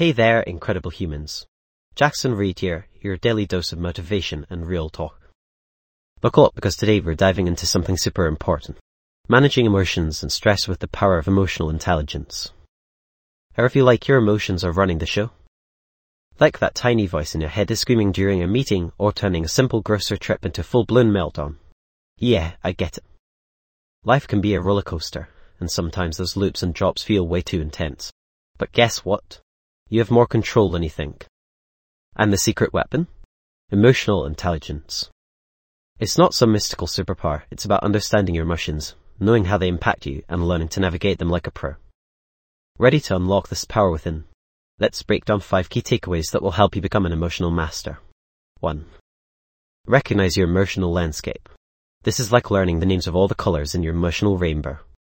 Hey there, incredible humans. Jackson Reid here, your daily dose of motivation and real talk. Buckle up because today we're diving into something super important. Managing emotions and stress with the power of emotional intelligence. Ever feel like your emotions are running the show? Like that tiny voice in your head is screaming during a meeting or turning a simple grocery trip into a full-blown meltdown. Yeah, I get it. Life can be a roller coaster, and sometimes those loops and drops feel way too intense. But guess what? You have more control than you think. And the secret weapon? Emotional intelligence. It's not some mystical superpower, it's about understanding your emotions, knowing how they impact you, and learning to navigate them like a pro. Ready to unlock this power within? Let's break down 5 key takeaways that will help you become an emotional master. 1. Recognize your emotional landscape. This is like learning the names of all the colors in your emotional rainbow.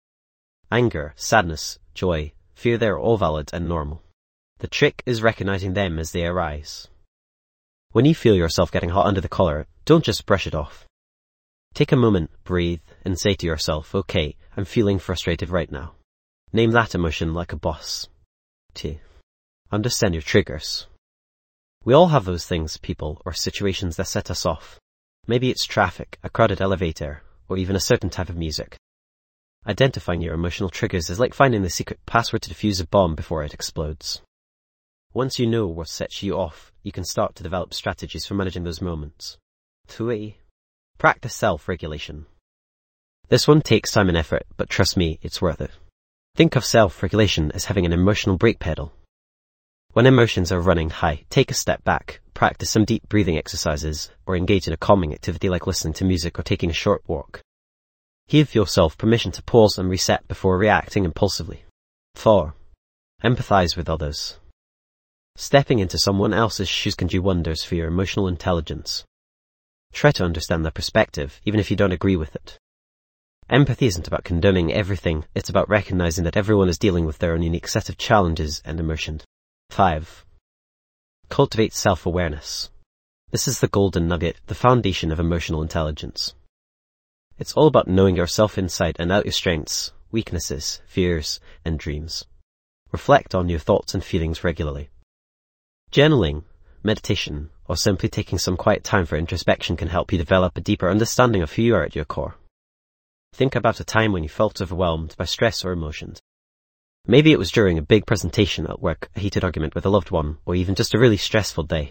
Anger, sadness, joy, fear, they're all valid and normal. The trick is recognizing them as they arise. When you feel yourself getting hot under the collar, don't just brush it off. Take a moment, breathe, and say to yourself, okay, I'm feeling frustrated right now. Name that emotion like a boss. 2. Understand your triggers. We all have those things, people, or situations that set us off. Maybe it's traffic, a crowded elevator, or even a certain type of music. Identifying your emotional triggers is like finding the secret password to defuse a bomb before it explodes. Once you know what sets you off, you can start to develop strategies for managing those moments. 3. Practice self-regulation. This one takes time and effort, but trust me, it's worth it. Think of self-regulation as having an emotional brake pedal. When emotions are running high, take a step back, practice some deep breathing exercises, or engage in a calming activity like listening to music or taking a short walk. Give yourself permission to pause and reset before reacting impulsively. 4. Empathize with others. Stepping into someone else's shoes can do wonders for your emotional intelligence. Try to understand their perspective, even if you don't agree with it. Empathy isn't about condoning everything, it's about recognizing that everyone is dealing with their own unique set of challenges and emotions. 5. Cultivate self-awareness. This is the golden nugget, the foundation of emotional intelligence. It's all about knowing yourself inside and out, your strengths, weaknesses, fears, and dreams. Reflect on your thoughts and feelings regularly. Journaling, meditation, or simply taking some quiet time for introspection can help you develop a deeper understanding of who you are at your core. Think about a time when you felt overwhelmed by stress or emotions. Maybe it was during a big presentation at work, a heated argument with a loved one, or even just a really stressful day.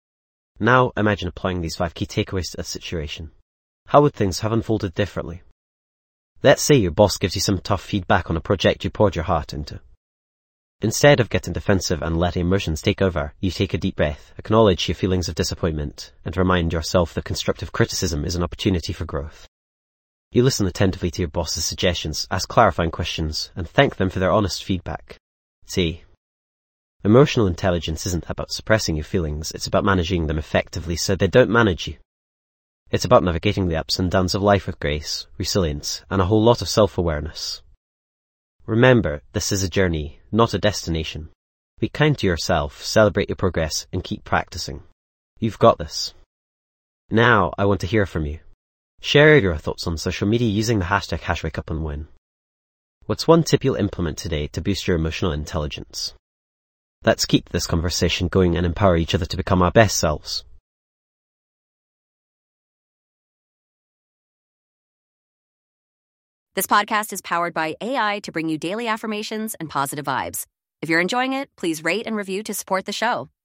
Now imagine applying these 5 key takeaways to a situation. How would things have unfolded differently? Let's say your boss gives you some tough feedback on a project you poured your heart into. Instead of getting defensive and letting emotions take over, you take a deep breath, acknowledge your feelings of disappointment, and remind yourself that constructive criticism is an opportunity for growth. You listen attentively to your boss's suggestions, ask clarifying questions, and thank them for their honest feedback. See, emotional intelligence isn't about suppressing your feelings, it's about managing them effectively so they don't manage you. It's about navigating the ups and downs of life with grace, resilience, and a whole lot of self-awareness. Remember, this is a journey, not a destination. Be kind to yourself, celebrate your progress, and keep practicing. You've got this. Now, I want to hear from you. Share your thoughts on social media using the hashtag #WakeUpAndWin. What's one tip you'll implement today to boost your emotional intelligence? Let's keep this conversation going and empower each other to become our best selves. This podcast is powered by AI to bring you daily affirmations and positive vibes. If you're enjoying it, please rate and review to support the show.